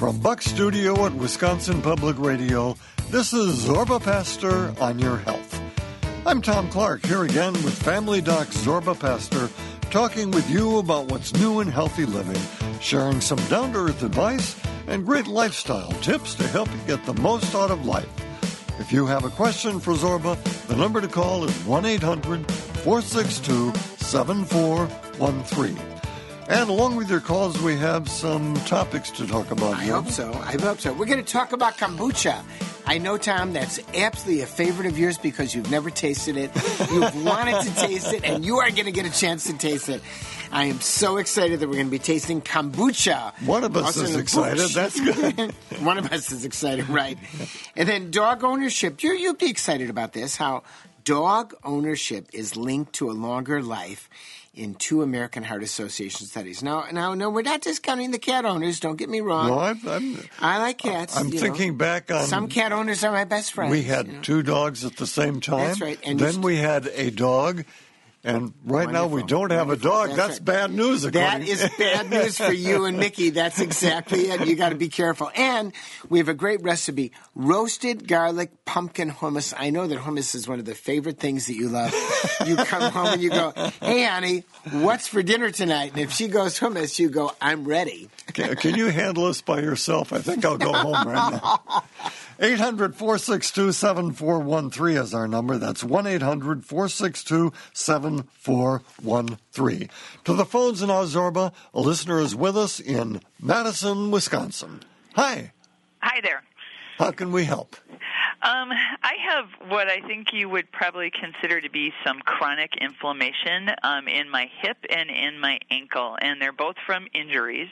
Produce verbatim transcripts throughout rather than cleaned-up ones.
From Buck Studio at Wisconsin Public Radio, this is Zorba Pastor on Your Health. I'm Tom Clark, here again with Family Doc Zorba Pastor, talking with you about what's new in healthy living, sharing some down-to-earth advice and great lifestyle tips to help you get the most out of life. If you have a question for Zorba, the number to call is one eight hundred four six two seven four one three. And along with your calls, we have some topics to talk about. I hope so. I hope so. We're going to talk about kombucha. I know, Tom, that's absolutely a favorite of yours because you've never tasted it. You've wanted to taste it, and you are going to get a chance to taste it. I am so excited that we're going to be tasting kombucha. One of us is excited. That's good. One of us is excited, right? And then dog ownership. You're, you'll be excited about this, how dog ownership is linked to a longer life in two American Heart Association studies. Now, now, no, we're not discounting the cat owners. Don't get me wrong. No, I'm, I'm, I like cats. I'm thinking know. back on... Some cat owners are my best friends. We had you know? two dogs at the same time. That's right. And then we had a dog, and right Wonderful. now we don't have Wonderful. a dog. That's, That's right. bad news. That is bad news for you and Mickey. That's exactly it. You got to be careful. And we have a great recipe, roasted garlic pumpkin hummus. I know that hummus is one of the favorite things that you love. You come home and you go, hey, honey, what's for dinner tonight? And if she goes hummus, you go, I'm ready. Can, can you handle this by yourself? I think I'll go home right now. eight hundred four six two seven four one three is our number. That's one eight hundred four six two seven four one three. To the phones in Zorba, a listener is with us in Madison, Wisconsin. Hi. Hi there. How can we help? Um, I have what I think you would probably consider to be some chronic inflammation um, in my hip and in my ankle, and they're both from injuries.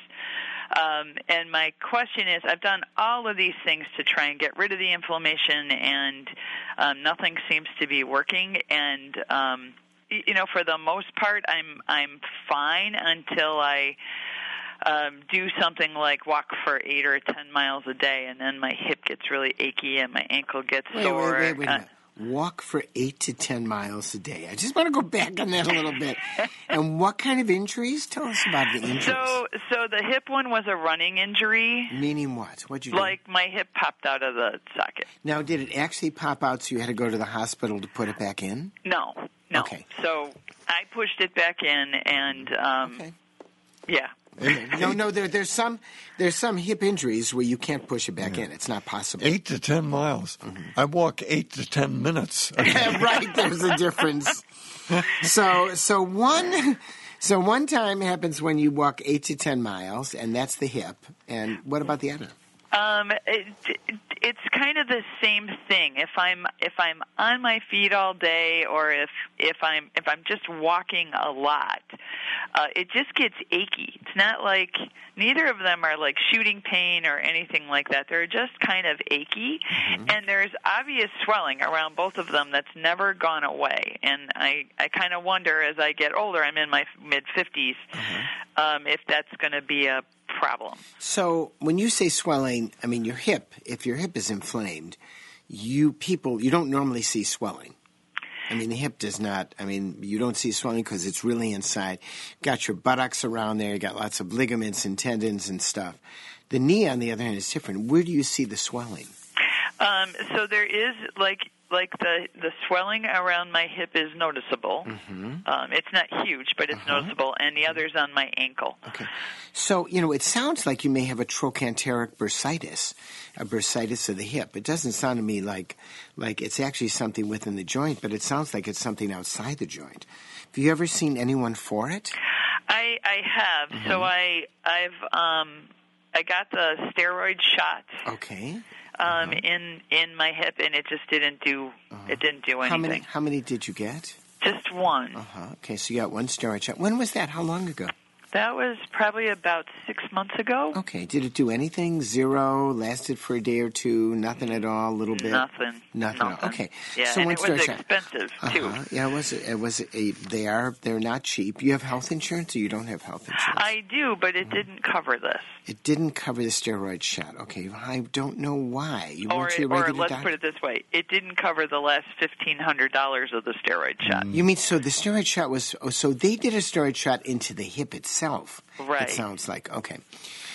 Um, and my question is, I've done all of these things to try and get rid of the inflammation, and um, nothing seems to be working. And um, you know, for the most part, I'm I'm fine until I um, do something like walk for eight or ten miles a day, and then my hip gets really achy and my ankle gets wait, sore. Wait, wait, wait a minute. Walk for eight to ten miles a day. I just want to go back on that a little bit. And what kind of injuries? Tell us about the injuries. So, so the hip one was a running injury. Meaning what? What'd you do? Like my hip popped out of the socket. Now, did it actually pop out so you had to go to the hospital to put it back in? No, no. Okay. So I pushed it back in, and um, okay. yeah. Okay. No, no. There, there's some there's some hip injuries where you can't push it back yeah. in. It's not possible. Eight to ten miles. Mm-hmm. I walk eight to ten minutes. Right. There's a difference. So so one so one time happens when you walk eight to ten miles, and that's the hip. And what about the other? Um, it, it's kind of the same thing. If I'm if I'm on my feet all day, or if if I'm if I'm just walking a lot, uh, it just gets achy. It's not like neither of them are like shooting pain or anything like that. They're just kind of achy, mm-hmm. and there's obvious swelling around both of them that's never gone away. And I I kind of wonder as I get older, I'm in my mid fifties, mm-hmm. um, if that's going to be a problem. So when you say swelling, I mean your hip, if your hip is inflamed, you people, you don't normally see swelling. I mean, the hip does not, I mean, you don't see swelling because it's really inside. Got your buttocks around there, you got lots of ligaments and tendons and stuff. The knee, on the other hand, is different. Where do you see the swelling? Um, so there is, like, like the, the swelling around my hip is noticeable. Mm-hmm. Um, it's not huge, but it's uh-huh. noticeable, and the other's on my ankle. Okay. So, you know, it sounds like you may have a trochanteric bursitis, a bursitis of the hip. It doesn't sound to me like like it's actually something within the joint, but it sounds like it's something outside the joint. Have you ever seen anyone for it? I, I have. Mm-hmm. So I, I've um, I got the steroid shot. Okay. Um, uh-huh. in in my hip, and it just didn't do uh-huh. it didn't do anything. How many how many did you get? Just one. Uh huh. Okay, so you got one steroid shot. When was that? How long ago? That was probably about six months ago. Okay. Did it do anything? Zero? Lasted for a day or two? Nothing at all? A little bit? Nothing. Nothing. Nothing. At all. Okay. Yeah, so and one it was steroid expensive shot. too. Uh-huh. Yeah, it was. It was. A, they are. They're not cheap. You have health insurance, or you don't have health insurance? I do, but it didn't cover this. It didn't cover the steroid shot. Okay. I don't know why. You or went to your or regular let's doctor? put it this way: it didn't cover the last fifteen hundred dollars of the steroid shot. You mean so the steroid shot was? Oh, so they did a steroid shot into the hip itself. Right. It sounds like okay.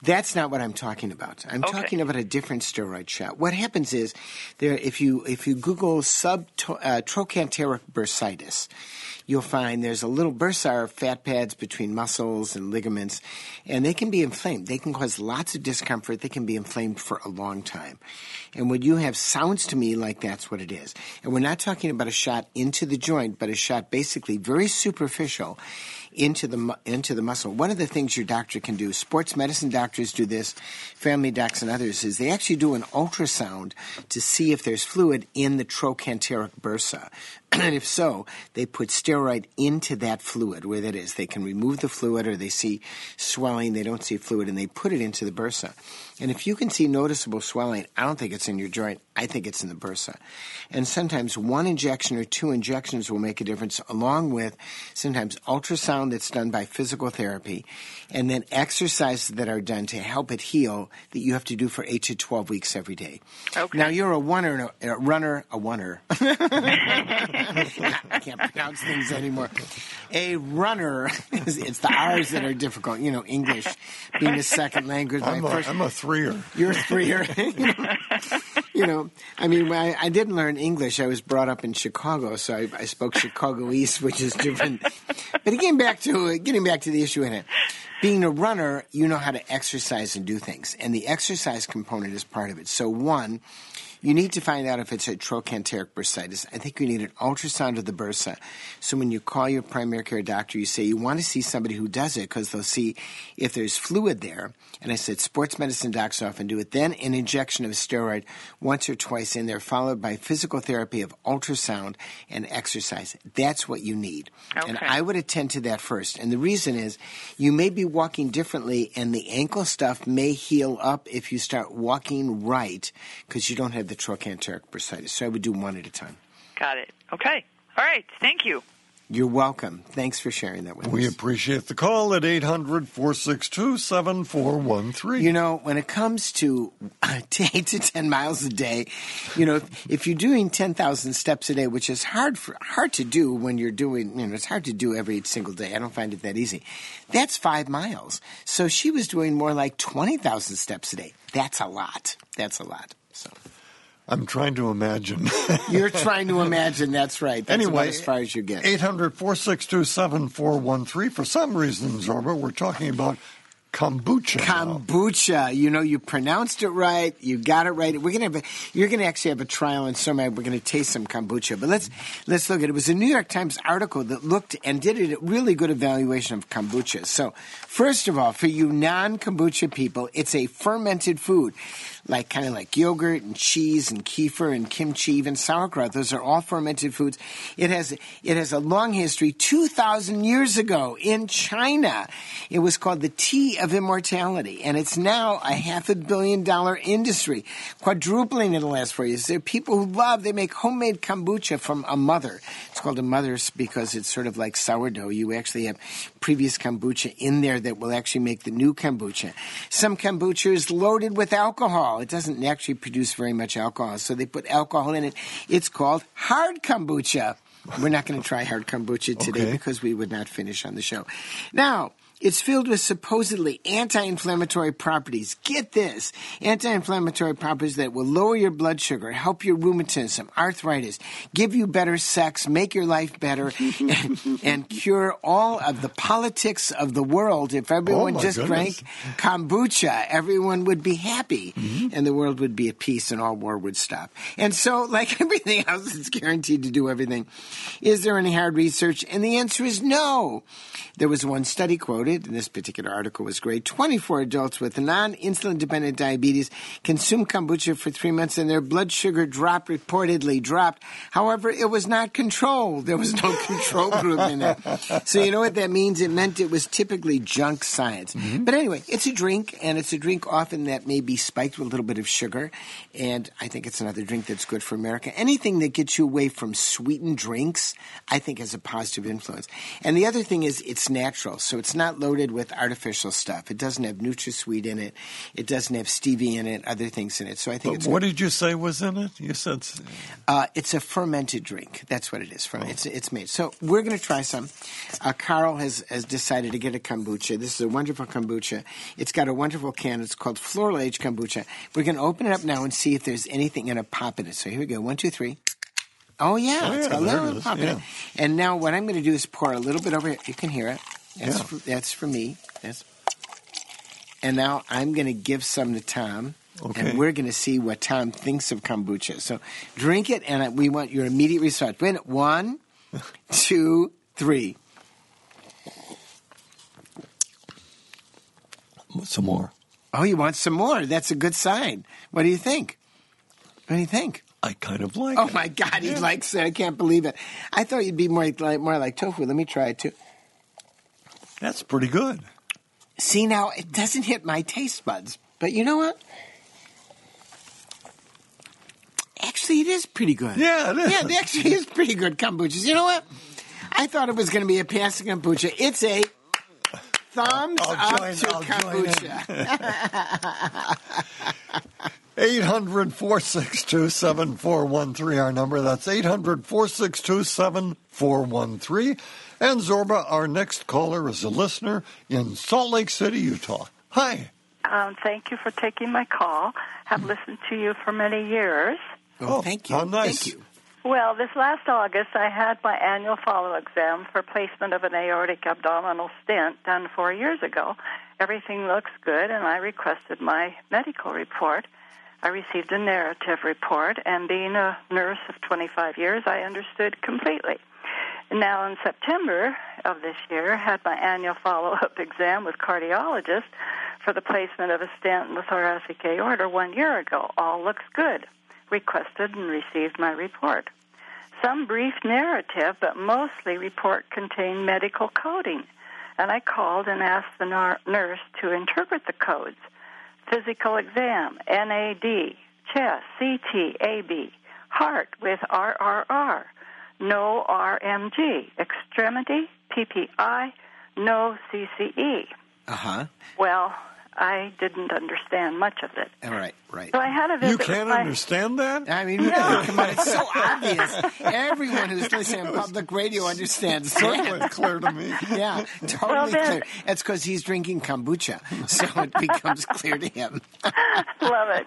That's not what I'm talking about. I'm Okay. talking about a different steroid shot. What happens is, there if you if you Google sub uh, trochanteric bursitis, you'll find there's a little bursa or fat pads between muscles and ligaments, and they can be inflamed. They can cause lots of discomfort. They can be inflamed for a long time. And what you have sounds to me like that's what it is. And we're not talking about a shot into the joint, but a shot basically very superficial into the mu- into the muscle. One of the things your doctor can do, sports medicine doctors do this, family docs and others, is they actually do an ultrasound to see if there's fluid in the trochanteric bursa. And if so, they put steroid into that fluid where that is. They can remove the fluid, or they see swelling, they don't see fluid, and they put it into the bursa. And if you can see noticeable swelling, I don't think it's in your joint. I think it's in the bursa. And sometimes one injection or two injections will make a difference, along with sometimes ultrasound that's done by physical therapy, and then exercises that are done to help it heal that you have to do for eight to twelve weeks every day. Okay. Now, you're a runner, a runner, a runner. I can't pronounce things anymore. A runner, it's the R's that are difficult. You know, English being a second language. I'm, my a, first, I'm a threer. You're a threer. you, know, you know, I mean, when I, I didn't learn English. I was brought up in Chicago, so I, I spoke Chicagoese, which is different. But getting back to getting back to the issue in it, being a runner, you know how to exercise and do things, and the exercise component is part of it. So one, you need to find out if it's a trochanteric bursitis. I think you need an ultrasound of the bursa. So when you call your primary care doctor, you say you want to see somebody who does it because they'll see if there's fluid there. And I said sports medicine docs often do it. Then an injection of steroid once or twice in there, followed by physical therapy of ultrasound and exercise. That's what you need. Okay. And I would attend to that first. And the reason is you may be walking differently, and the ankle stuff may heal up if you start walking right because you don't have the trochanteric bursitis. So I would do one at a time. Got it. Okay. All right. Thank you. You're welcome. Thanks for sharing that with We us. appreciate the call at eight hundred, four six two, seven four one three. You know, when it comes to eight to ten miles a day, you know, if, if you're doing ten thousand steps a day, which is hard for hard to do when you're doing, you know, it's hard to do every single day. I don't find it that easy. That's five miles. So she was doing more like twenty thousand steps a day. That's a lot. That's a lot. So I'm trying to imagine. you're trying to imagine. That's right. That's Anyway, about as far as you get. eight hundred, four six two, seven four one three. For some reason, Zorba, we're talking about kombucha. now. Kombucha. You know, you pronounced it right. You got it right. We're gonna have a, you're gonna actually have a trial in Somai. We're gonna taste some kombucha. But let's let's look at it. It was a New York Times article that looked and did a really good evaluation of kombucha. So, first of all, for you non-kombucha people, it's a fermented food, like kind of like yogurt and cheese and kefir and kimchi, even sauerkraut. Those are all fermented foods. It has it has a long history. Two thousand years ago in China, it was called the tea of immortality, and it's now a half a billion dollar industry, quadrupling in the last four years. There are people who love, they make homemade kombucha from a mother. It's called a mother's because it's sort of like sourdough. You actually have previous kombucha in there that will actually make the new kombucha. Some kombucha is loaded with alcohol. It doesn't actually produce very much alcohol, so they put alcohol in it. It's called hard kombucha. We're not going to try hard kombucha today Okay. because we would not finish on the show. Now, it's filled with supposedly anti-inflammatory properties. Get this. Anti-inflammatory properties that will lower your blood sugar, help your rheumatism, arthritis, give you better sex, make your life better, and, and cure all of the politics of the world. If everyone Oh, my just goodness. drank kombucha, everyone would be happy, Mm-hmm. and the world would be at peace, and all war would stop. And so, like everything else, it's guaranteed to do everything. Is there any hard research? And the answer is no. There was one study quoted, and this particular article was great. twenty-four adults with non-insulin dependent diabetes consumed kombucha for three months and their blood sugar dropped, reportedly dropped. However, it was not controlled. There was no control group in it. So you know what that means? It meant it was typically junk science. Mm-hmm. But anyway, it's a drink, and it's a drink often that may be spiked with a little bit of sugar. And I think it's another drink that's good for America. Anything that gets you away from sweetened drinks, I think has a positive influence. And the other thing is it's natural. So it's not loaded with artificial stuff. It doesn't have NutraSweet in it. It doesn't have stevia in it, other things in it. So I think But it's what did you say was in it? You said uh, it's a fermented drink. That's what it is. From oh. it's it's made. So we're going to try some. Uh, Carl has has decided to get a kombucha. This is a wonderful kombucha. It's got a wonderful can. It's called Floral Age Kombucha. We're going to open it up now and see if there's anything going to pop in it. So here we go. One, two, three. Oh, yeah. Oh, it's yeah, got a little it pop in yeah. it. And now what I'm going to do is pour a little bit over here. You can hear it. That's, yeah. for, that's for me. That's. And now I'm going to give some to Tom. Okay. And we're going to see what Tom thinks of kombucha. So drink it, and we want your immediate response. Wait a minute. One, two, three. Some more. Oh, you want some more? That's a good sign. What do you think? What do you think? I kind of like oh, it. Oh, my God. He yeah. likes it. I can't believe it. I thought you'd be more like, more like tofu. Let me try it, too. That's pretty good. See, now, it doesn't hit my taste buds. But you know what? Actually, it is pretty good. Yeah, it is. Yeah, it actually is pretty good kombuchas. You know what? I thought it was going to be a passing kombucha. It's a thumbs I'll up join, to I'll kombucha. eight hundred, four six two, seven four one three, our number. That's eight hundred, four six two, seven four one three. And Zorba, our next caller, is a listener in Salt Lake City, Utah. Hi. Um, thank you for taking my call. Have listened to you for many years. Oh, oh thank you. How nice. Thank you. Well, this last August, I had my annual follow exam for placement of an aortic abdominal stent done four years ago. Everything looks good, and I requested my medical report. I received a narrative report, and being a nurse of twenty-five years, I understood completely. Now, in September of this year, I had my annual follow-up exam with cardiologist for the placement of a stent in the thoracic aorta one year ago. All looks good. Requested and received my report. Some brief narrative, but mostly report contained medical coding. And I called and asked the nar- nurse to interpret the codes. Physical exam, N A D, chest, C T, A B, heart with R R R, no R M G, extremity, P P I, no C C E. Uh-huh. Well, I didn't understand much of it. All right, right. So I had a visit You can't with my... understand that? I mean, no. Come on, it's so obvious. Everyone who's listening to public radio understands Certainly that. clear to me. Yeah, totally Well, then- clear. That's because he's drinking kombucha, so it becomes clear to him. Love it.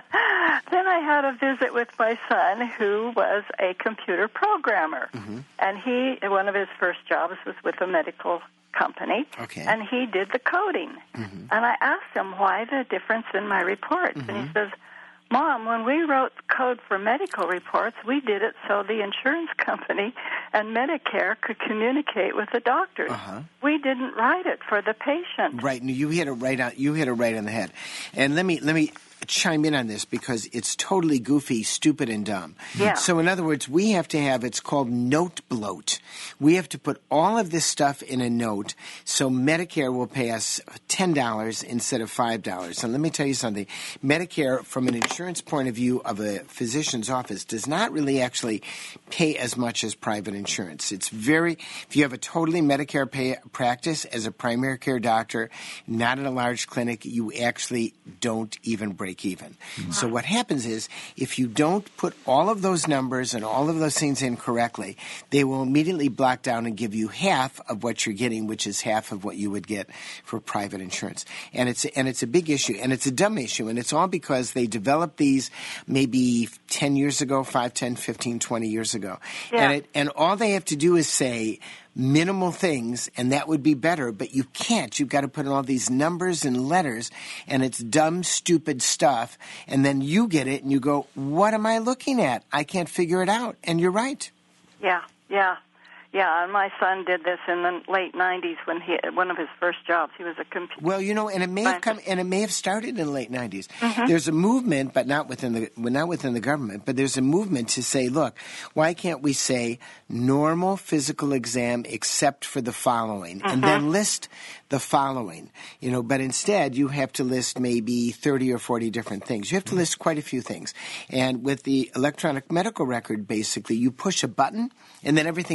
Then I had a visit with my son, who was a computer programmer. Mm-hmm. And he, one of his first jobs was with a medical company. Okay. And he did the coding. Mm-hmm. And I asked him why the difference in my reports. Mm-hmm. And he says, Mom, when we wrote code for medical reports, we did it so the insurance company and Medicare could communicate with the doctors. Uh-huh. We didn't write it for the patient. Right. You hit it right on. You hit it right on the head. And let me let me chime in on this because it's totally goofy, stupid, and dumb. Yeah. So in other words, we have to have, it's called note bloat. We have to put all of this stuff in a note so Medicare will pay us ten dollars instead of five dollars. And let me tell you something. Medicare, from an insurance point of view of a physician's office, does not really actually pay as much as private insurance. It's very, if you have a totally Medicare pay practice as a primary care doctor, not in a large clinic, you actually don't even break even. Mm-hmm. So what happens is, if you don't put all of those numbers and all of those things in correctly, they will immediately block down and give you half of what you're getting, which is half of what you would get for private insurance. And it's and it's a big issue, and it's a dumb issue, and it's all because they developed these maybe ten years ago, five, ten, fifteen, twenty years ago. Yeah. And it, and all they have to do is say minimal things, and that would be better, but you can't. You've got to put in all these numbers and letters, and it's dumb, stupid stuff, and then you get it, and you go, what am I looking at? I can't figure it out. And you're right. Yeah, yeah. Yeah, and my son did this in the late nineties when he one of his first jobs. He was a computer. Well, you know, and it may have come, and it may have started in the late nineties. Mm-hmm. There's a movement, but not within the well, not within the government. But there's a movement to say, look, why can't we say normal physical exam except for the following, Mm-hmm. and then list the following? You know, but instead you have to list maybe thirty or forty different things. You have to list quite a few things. And with the electronic medical record, basically, you push a button, and then everything flops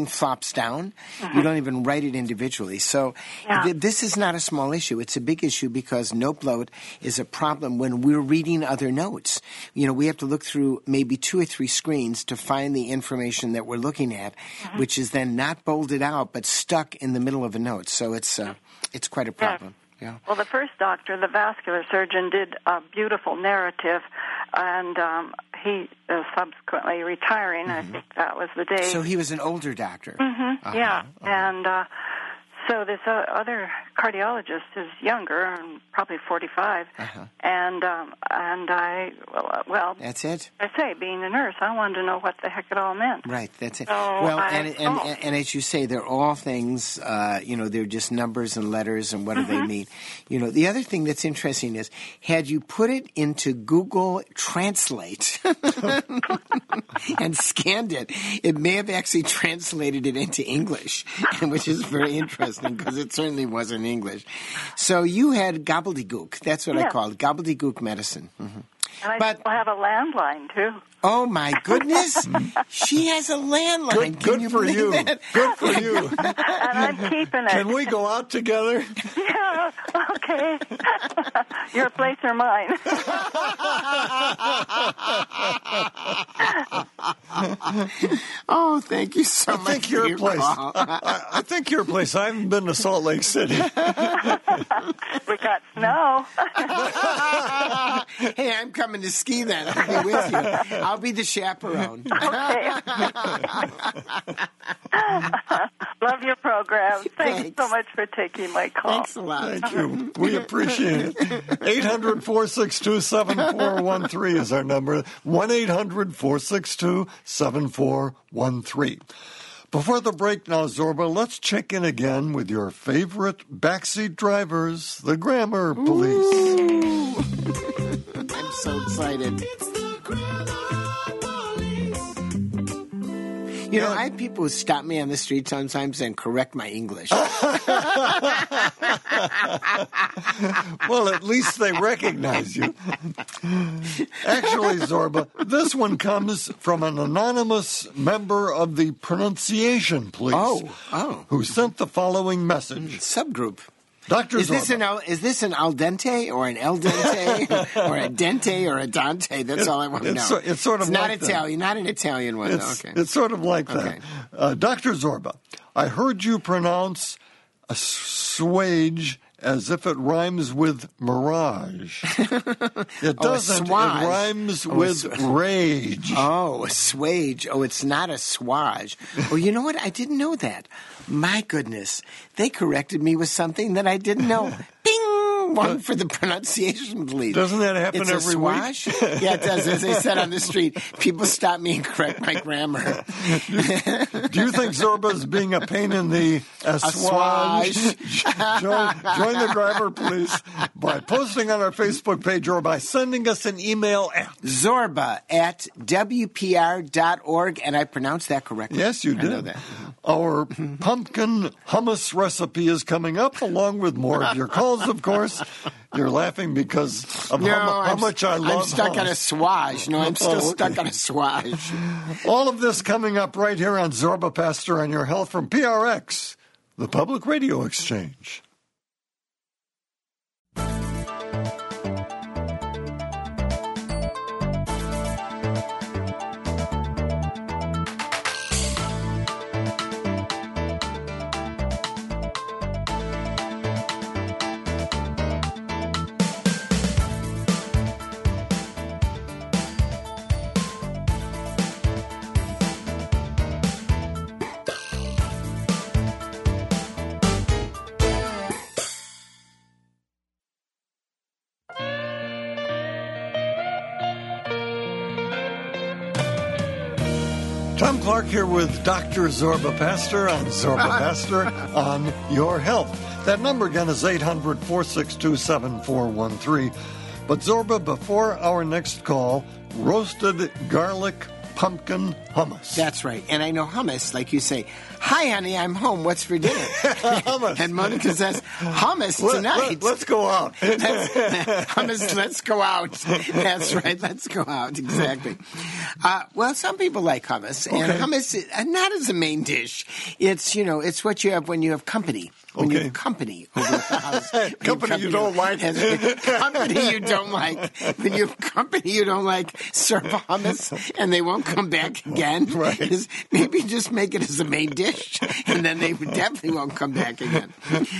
notes down. Mm-hmm. You don't even write it individually. So yeah. th- this is not a small issue. It's a big issue because note bloat is a problem when we're reading other notes. You know, we have to look through maybe two or three screens to find the information that we're looking at, mm-hmm. which is then not bolded out but stuck in the middle of a note. So it's uh, it's quite a problem. Yeah. Yeah. Well, the first doctor, the vascular surgeon, did a beautiful narrative, and um, he uh, subsequently retiring. Mm-hmm. I think that was the day. So he was an older doctor. Mm-hmm. Uh-huh. Yeah, uh-huh. and uh, so this uh, other cardiologist is younger, and probably forty-five, uh-huh. and um, and I well, uh, well, that's it. I say, being a nurse, I wanted to know what the heck it all meant. Right, that's it. So well, I, and, and, oh. and and as you say, they're all things. Uh, you know, they're just numbers and letters, and what mm-hmm. do they mean? You know, the other thing that's interesting is, had you put it into Google Translate and scanned it, it may have actually translated it into English, which is very interesting because it certainly wasn't English. So you had gobbledygook. That's what yeah. I call it, gobbledygook medicine. Mm-hmm. And I but, have a landline, too. Oh, my goodness. She has a landline. Good, Can good you for believe you. that? Good for you. And I'm keeping it. Can we go out together? Yeah, okay. Your place or mine. Oh, thank you so I much. think your your place. call. I, I think your place. I haven't been to Salt Lake City. We got snow. Hey, I'm coming to ski then. I'll be with you. I'll be the chaperone. Okay. Love your program. Thanks, Thanks so much for taking my call. Thanks a lot. Thank you. We appreciate it. eight hundred, four six two, seven four one three is our number. one eight hundred, four six two, seven four one three. Before the break now, Zorba, let's check in again with your favorite backseat drivers, the Grammar Police. I'm so excited. You know, I have people who stop me on the street sometimes and correct my English. Well, at least they recognize you. Actually, Zorba, this one comes from an anonymous member of the Pronunciation Police Oh, oh. who sent the following message. Subgroup. Doctor Is this Zorba. an al, is this an al dente or an el dente or a dente or a dante? That's It- all I want to know. it's so- it's sort of it's not like that. Italian, not an Italian one. It's, okay. it's sort of like Okay. that. Uh, Doctor Zorba, I heard you pronounce assuage as if it rhymes with mirage. It Oh, doesn't. It assuage. rhymes Oh, with assu- rage. Oh, assuage. Oh, it's not a swage. Oh, you know what? I didn't know that. My goodness. They corrected me with something that I didn't know. Bing! One for the Pronunciation Police. Doesn't that happen it's every a week? swage? Yeah, it does. As I said on the street, people stop me and correct my grammar. Do you think Zorba is being a pain in the assuage? join, join the Grammar Police by posting on our Facebook page or by sending us an email at Zorba at W P R dot org, and I pronounced that correctly. Yes, you I did. know that. Our pumpkin hummus recipe is coming up, along with more of your calls, of course. You're laughing because of No, how, mu- how I'm, much I love I'm stuck hummus. on a swage. No, I'm still Oh, okay. stuck on a swage. All of this coming up right here on Zorba Pastor on Your Health from P R X, the Public Radio Exchange. Tom Clark here with Doctor Zorba Pastor on Zorba Pastor on Your Health. That number again is eight hundred, four six two, seven four one three. But Zorba, before our next call, roasted garlic pumpkin hummus. That's right. And I know hummus, like you say, hi, honey, I'm home. What's for dinner? Hummus. And Monica says, hummus Let, tonight. let, let's go out. Let's, hummus, let's go out. That's right. Let's go out. Exactly. Uh, well, some people like hummus. And Okay. hummus, is, uh, not as a main dish. It's, you know, it's what you have when you have company. When you Okay. have company over at the house. When you have Company you don't like. company you don't like. When you have company you don't like, serve hummus and they won't come back again. Right. Is maybe just make it as a main dish and then they definitely won't come back again.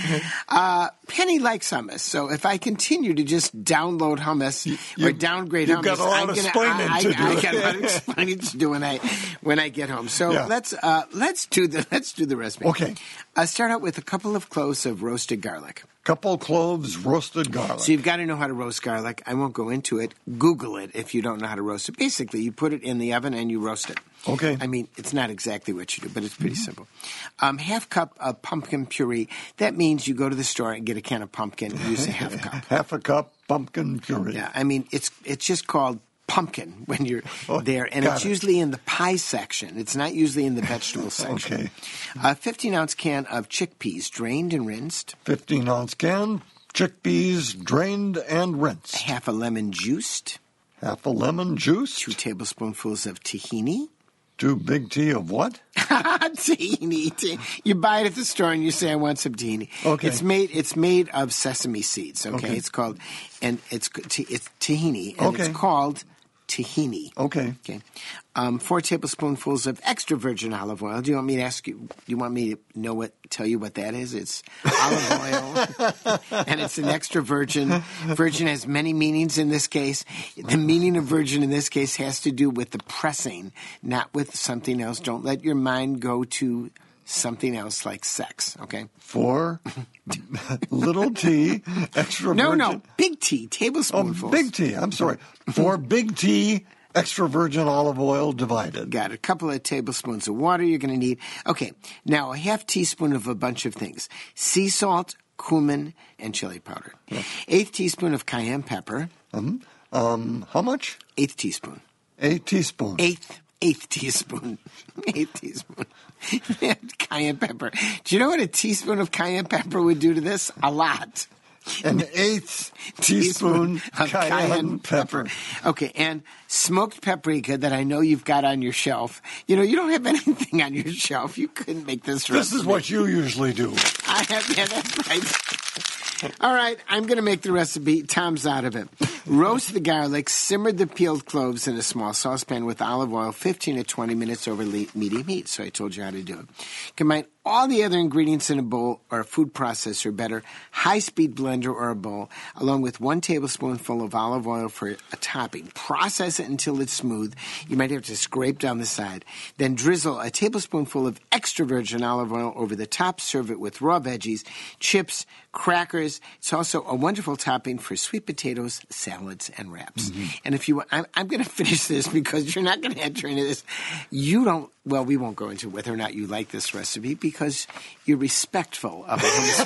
Uh, Penny likes hummus, so if I continue to just download hummus or you- downgrade you've hummus, got a lot I'm of gonna, explaining I, to I, do. I got a lot of explaining to do when I when I get home. So Yeah. let's uh, let's do the let's do the recipe. Okay. Uh, start out with a couple of cloves of roasted garlic. Couple cloves roasted garlic. So you've got to know how to roast garlic. I won't go into it. Google it if you don't know how to roast it. Basically, you put it in the oven and you roast it. Okay. I mean, it's not exactly what you do, but it's pretty simple. Um, half cup of pumpkin puree. That means you go to the store and get a can of pumpkin. Use a half cup. Half a cup pumpkin puree. Yeah, I mean, it's it's just called pumpkin when you're Oh, there, and got it's it. usually in the pie section. It's not usually in the vegetable section. Okay. A fifteen ounce can of chickpeas, drained and rinsed. fifteen ounce can, chickpeas drained and rinsed. Half a lemon juiced. Half a lemon juice. Two tablespoonfuls of tahini. Two big tea of what? tahini. T- You buy it at the store and you say, "I want some tahini." Okay. It's made. It's made of sesame seeds. Okay. Okay. It's called, and it's t- it's tahini, and Okay. it's called tahini. Okay. Okay. Um, four tablespoonfuls of extra virgin olive oil. Do you want me to ask you? Do you want me to know what? Tell you what that is? It's olive oil, and it's an extra virgin. Virgin has many meanings in this case. The meaning of virgin in this case has to do with the pressing, not with something else. Don't let your mind go to something else like sex. Okay. Four little tea, extra No, virgin. no, big tea, Oh, tablespoonfuls. big tea. I'm sorry. Four big tea, extra virgin olive oil divided. Got it. A couple of tablespoons of water you're going to need. Okay, now a half teaspoon of a bunch of things. Sea salt, cumin, and chili powder. Eighth teaspoon of cayenne pepper. Um, um, how much? Eighth teaspoon. A teaspoon. Eighth, eighth teaspoon. Eighth teaspoon. Cayenne pepper. Do you know what a teaspoon of cayenne pepper would do to this? A lot. An eighth teaspoon of cayenne, pepper. Okay, and smoked paprika that I know you've got on your shelf. You know, you don't have anything on your shelf. You couldn't make this This recipe. is what you usually do. I have, yeah, that's right. All right, I'm going to make the recipe. Tom's out of it. Roast the garlic, simmer the peeled cloves in a small saucepan with olive oil fifteen to twenty minutes over le- medium heat. So I told you how to do it. Combine all the other ingredients in a bowl or a food processor, better, high-speed blender or a bowl, along with one tablespoonful of olive oil for a topping. Process it until it's smooth. You might have to scrape down the side. Then drizzle a tablespoonful of extra virgin olive oil over the top. Serve it with raw veggies, chips, crackers. It's also a wonderful topping for sweet potatoes, salads, and wraps. Mm-hmm. And if you, I'm, I'm going to finish this because you're not going to enter into this. You don't. Well, we won't go into whether or not you like this recipe because you're respectful of a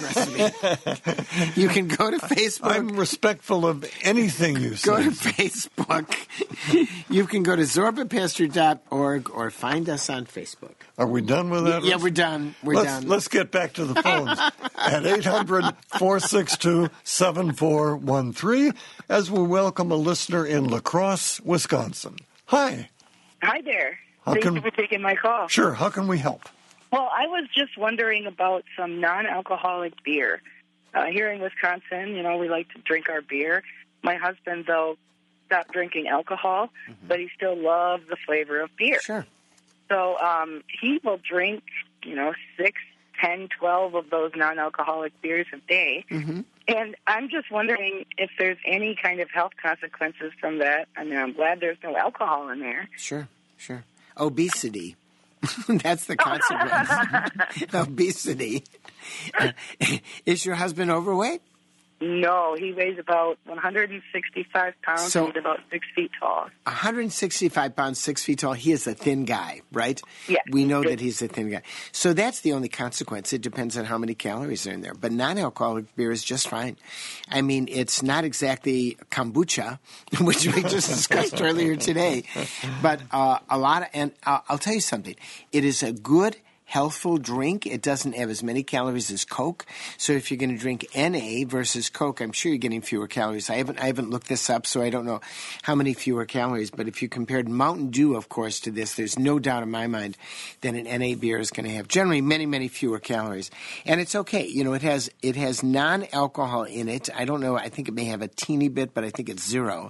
hummus recipe. You can go to Facebook. I'm respectful of anything you say. Go to Facebook. You can go to zorba pastor dot org or find us on Facebook. Are we done with that? Yeah, we're done. We're let's, done. Let's get back to the phones at eight hundred, four six two, seven four one three as we welcome a listener in La Crosse, Wisconsin. Hi. Hi there. How Thank can- you for taking my call. Sure. How can we help? Well, I was just wondering about some non-alcoholic beer. Uh, here in Wisconsin, you know, we like to drink our beer. My husband, though, stopped drinking alcohol, Mm-hmm. but he still loves the flavor of beer. Sure. So um, he will drink, you know, six, ten, twelve of those non-alcoholic beers a day. Mm-hmm. And I'm just wondering if there's any kind of health consequences from that. I mean, I'm glad there's no alcohol in there. Sure. Sure. Obesity. That's the consequence. Obesity. Uh, is your husband overweight? No, he weighs about one hundred sixty-five pounds So- and he's about six feet tall. one hundred sixty-five pounds, six feet tall. He is a thin guy, right? Yes. We know that he's a thin guy. So that's the only consequence. It depends on how many calories are in there. But non-alcoholic beer is just fine. I mean, it's not exactly kombucha, which we just discussed earlier today. But uh, a lot of, and uh, I'll tell you something. It is a good, healthful drink. It doesn't have as many calories as Coke. So if you're going to drink N A versus Coke, I'm sure you're getting fewer calories. I haven't I haven't looked this up, so I don't know how many fewer calories. But if you compared Mountain Dew, of course, to this, there's no doubt in my mind that an N A beer is going to have generally many, many fewer calories. And it's okay. You know, it has it has non-alcohol in it. I don't know. I think it may have a teeny bit, but I think it's zero.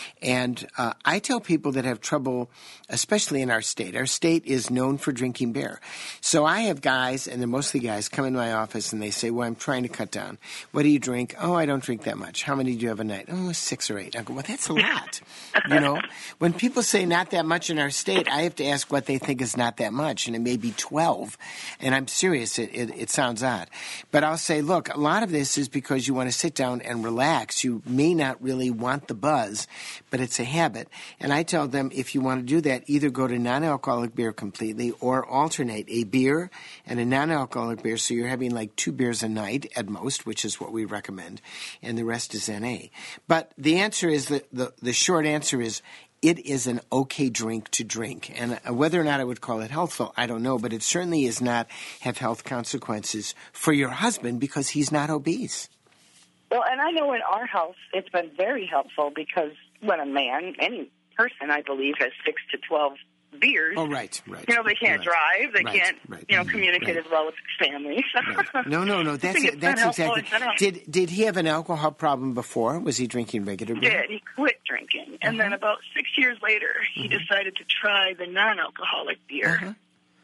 And uh, I tell people that have trouble, especially in our state. Our state is known for drinking beer. So I have guys, and they're mostly guys, come into my office and they say, well, I'm trying to cut down. What do you drink? Oh, I don't drink that much. How many do you have a night? Oh, six or eight. I go, well, that's a lot. You know, when people say not that much in our state, I have to ask what they think is not that much, and it may be twelve. And I'm serious. It, it, it sounds odd. But I'll say, look, a lot of this is because you want to sit down and relax. You may not really want the buzz, but it's a habit. And I tell them, if you want to do that, either go to non-alcoholic beer completely or alternate a beer and a non-alcoholic beer, so you're having like two beers a night at most, which is what we recommend, and the rest is N A. But the answer is, the, the, the short answer is, it is an okay drink to drink. And whether or not I would call it healthful, I don't know, but it certainly is not have health consequences for your husband because he's not obese. Well, and I know in our house it's been very helpful because when a man, any person, I believe, has six to twelve beers. Oh, right, right. You know, they can't right, drive. They right, can't, right, you know, communicate right. as well with their families. Right. No, no, no. That's it, that's exactly. Did did he have an alcohol problem before? Was he drinking regular beer? Did. He quit drinking. And Uh-huh. then about six years later, he Uh-huh. decided to try the non-alcoholic beer. Uh-huh.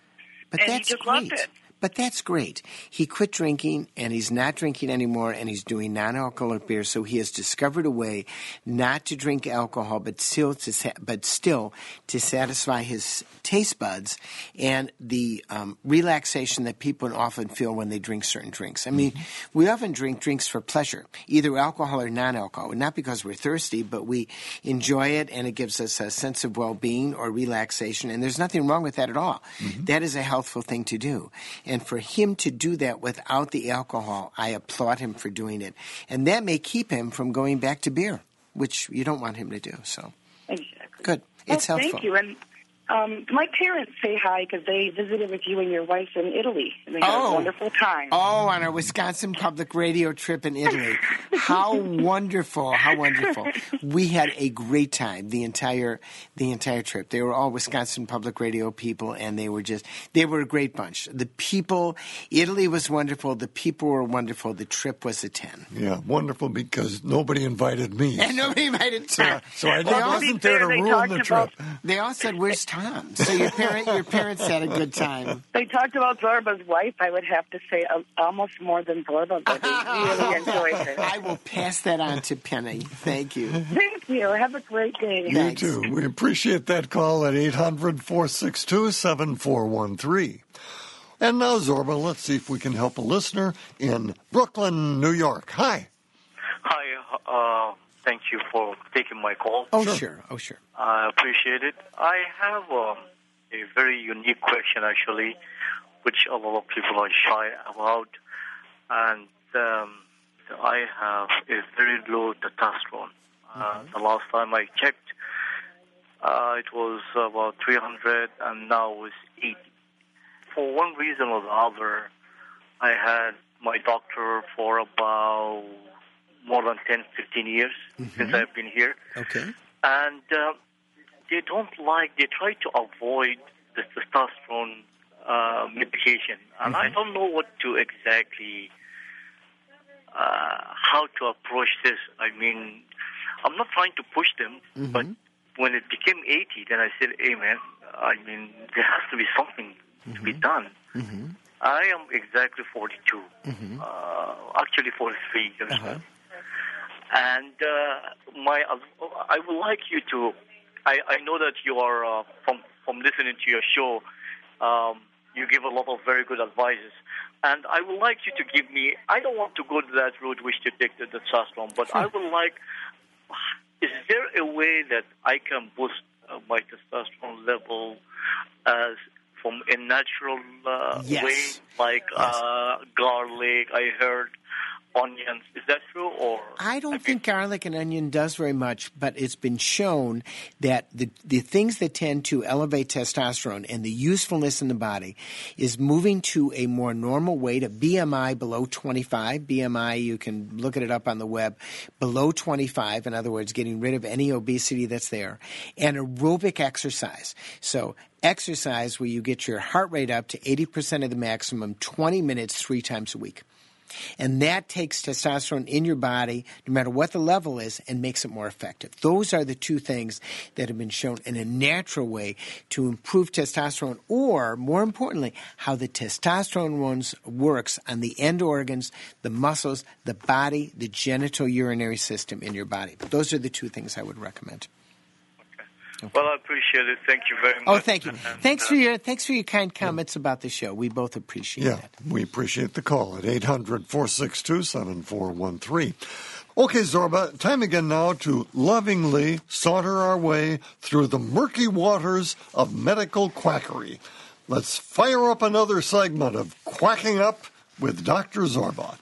But and that's he just great. loved it. But that's great. He quit drinking, and he's not drinking anymore, and he's doing non-alcoholic beer. So he has discovered a way not to drink alcohol, but still to sa- but still to satisfy his taste buds and the um, relaxation that people often feel when they drink certain drinks. I mean, mm-hmm. we often drink drinks for pleasure, either alcohol or non-alcohol, not because we're thirsty, but we enjoy it, and it gives us a sense of well-being or relaxation. And there's nothing wrong with that at all. Mm-hmm. That is a healthful thing to do. And for him to do that without the alcohol, I applaud him for doing it. And that may keep him from going back to beer, which you don't want him to do. So, exactly. Good. It's well, helpful. Thank you. And um, my parents say hi because they visited with you and your wife in Italy. And they had Oh. a wonderful time. Oh, on our Wisconsin Public Radio trip in Italy. How wonderful. How wonderful. We had a great time the entire the entire trip. They were all Wisconsin Public Radio people, and they were just, they were a great bunch. The people, Italy was wonderful. The people were wonderful. The trip was a ten. Yeah, wonderful because nobody invited me. And nobody invited Tom. So I Well, wasn't to be there to fair, they ruin talked the about- trip. They all said, "Where's Tom?" So your parent, your parents had a good time. They talked about Zorba's wife. I would have to say uh, almost more than Zorba, but they really enjoyed her. I will pass that on to Penny. Thank you. Thank you. Have a great day. You Thanks. too. We appreciate that call at eight hundred, four six two, seven four one three. And now, Zorba, let's see if we can help a listener in Brooklyn, New York. Hi. Hi, uh, thank you for taking my call. Oh, sure. sure. Oh, sure. I appreciate it. I have um, a very unique question, actually, which a lot of people are shy about. And um, I have a very low testosterone. Uh, mm-hmm. The last time I checked, uh, it was about three hundred, and now it's eighty. For one reason or the other, I had my doctor for about more than ten, fifteen years mm-hmm. since I've been here. Okay. And uh, they don't like, they try to avoid the testosterone uh, medication. And mm-hmm. I don't know what to exactly, uh, how to approach this. I mean, I'm not trying to push them, mm-hmm. but when it became eighty, then I said, hey, man, I mean, there has to be something mm-hmm. to be done. Mm-hmm. I am exactly forty-two, mm-hmm. uh, actually forty-three years old. Uh-huh. And uh, my, uh, I would like you to, I, I know that you are, uh, from, from listening to your show, um, you give a lot of very good advices. And I would like you to give me, I don't want to go to that route which to take the testosterone, but I would like, is there a way that I can boost uh, my testosterone level as from a natural uh, yes. way, like yes. uh, garlic, I heard, onions? Is that true? Or I don't think garlic and onion does very much, but it's been shown that the, the things that tend to elevate testosterone and the usefulness in the body is moving to a more normal weight, a B M I below twenty-five. B M I, you can look it up on the web, below twenty-five, in other words, getting rid of any obesity that's there, and aerobic exercise. So exercise where you get your heart rate up to eighty percent of the maximum, twenty minutes, three times a week. And that takes testosterone in your body, no matter what the level is, and makes it more effective. Those are the two things that have been shown in a natural way to improve testosterone, or, more importantly, how the testosterone ones works on the end organs, the muscles, the body, the genital urinary system in your body. Those are the two things I would recommend. Okay. Well, I appreciate it. Thank you very much. Oh, thank you. And, thanks uh, for your thanks for your kind comments yeah. about the show. We both appreciate yeah, it. We appreciate the call at eight hundred, four six two, seven four one three. Okay, Zorba, time again now to lovingly saunter our way through the murky waters of medical quackery. Let's fire up another segment of Quacking Up with Doctor Zorba.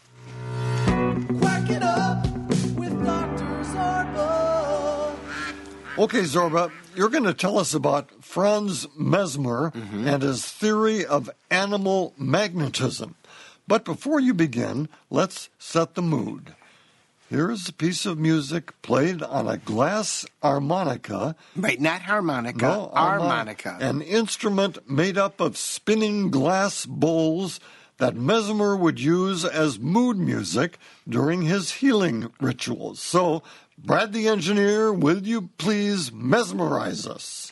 Quack it up with Doctor Zorba. Okay, Zorba, you're going to tell us about Franz Mesmer mm-hmm. and his theory of animal magnetism. But before you begin, let's set the mood. Here's a piece of music played on a glass harmonica. Right, not harmonica, no, harmonica. An instrument made up of spinning glass bowls that Mesmer would use as mood music during his healing rituals. So, Brad the engineer, will you please mesmerize us?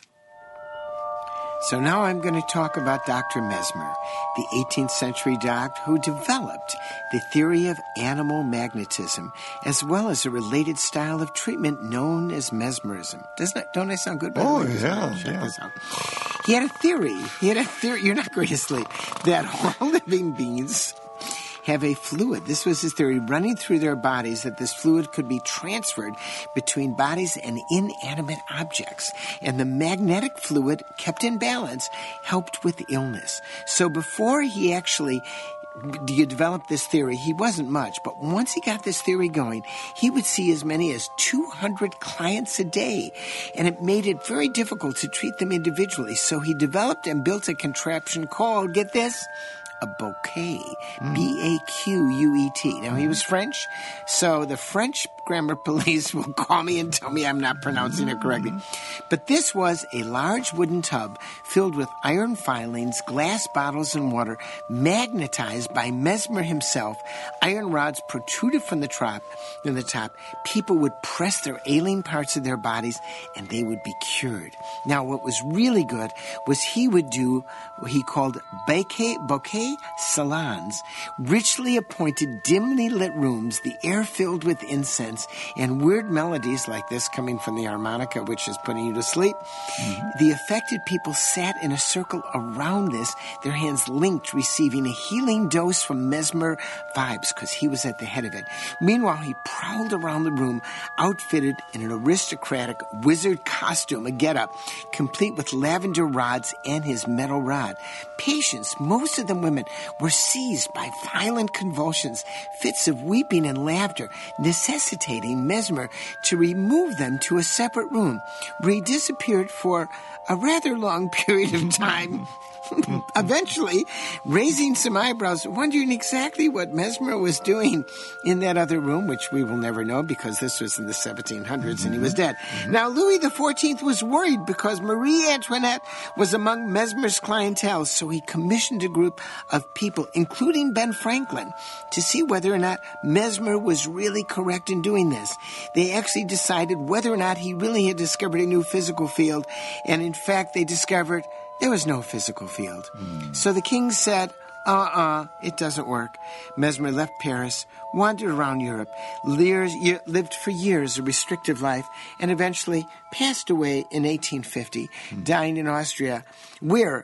So now I'm going to talk about Doctor Mesmer, the eighteenth century doctor who developed the theory of animal magnetism, as well as a related style of treatment known as mesmerism. Doesn't it, don't I sound good? By oh, the way? yeah. Check yeah. this out. He had a theory. He had a theory. You're not going to sleep. That all living beings have a fluid. This was his theory, running through their bodies, that this fluid could be transferred between bodies and inanimate objects. And the magnetic fluid, kept in balance, helped with illness. So before he actually developed this theory, he wasn't much, but once he got this theory going, he would see as many as two hundred clients a day, and it made it very difficult to treat them individually. So he developed and built a contraption called, get this, a bouquet, mm. B A Q U E T. Now, he was French, so the French grammar police will call me and tell me I'm not pronouncing it correctly. But this was a large wooden tub filled with iron filings, glass bottles, and water, magnetized by Mesmer himself. Iron rods protruded from the top, from the top. People would press their ailing parts of their bodies, and they would be cured. Now, what was really good was he would do what he called bouquet, bouquet salons, richly appointed, dimly lit rooms, the air filled with incense, and weird melodies like this coming from the harmonica, which is putting you to sleep. Mm-hmm. The affected people sat in a circle around this, their hands linked, receiving a healing dose from Mesmer vibes, because he was at the head of it. Meanwhile, he prowled around the room, outfitted in an aristocratic wizard costume, a getup, complete with lavender rods and his metal rod. Patients, most of them women, were seized by violent convulsions, fits of weeping and laughter, necessitating Mesmer to remove them to a separate room, where he disappeared for a rather long period of time. Eventually, raising some eyebrows, wondering exactly what Mesmer was doing in that other room, which we will never know because this was in the seventeen hundreds and he was dead. Now, Louis the fourteenth was worried because Marie Antoinette was among Mesmer's clientele, so he commissioned a group of people, including Ben Franklin, to see whether or not Mesmer was really correct in doing this. They actually decided whether or not he really had discovered a new physical field, and in fact, they discovered there was no physical field. Mm. So the king said, uh-uh, it doesn't work. Mesmer left Paris, wandered around Europe, years, year, lived for years a restrictive life, and eventually passed away in eighteen fifty, mm. dying in Austria, where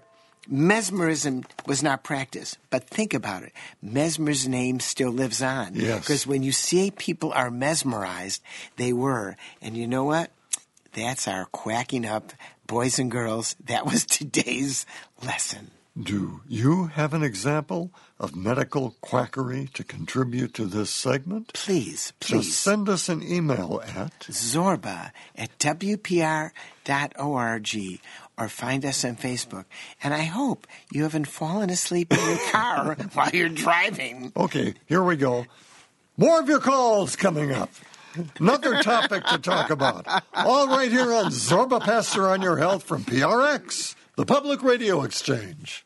mesmerism was not practiced. But think about it. Mesmer's name still lives on. Yes. Because when you see people are mesmerized, they were. And you know what? That's our quacking up, boys and girls. That was today's lesson. Do you have an example of medical quackery to contribute to this segment? Please, please. Just send us an email at Zorba at W P R dot org or find us on Facebook. And I hope you haven't fallen asleep in your car while you're driving. Okay, here we go. More of your calls coming up. Another topic to talk about. All right here on Zorba Pastor on Your Health from P R X, the Public Radio Exchange.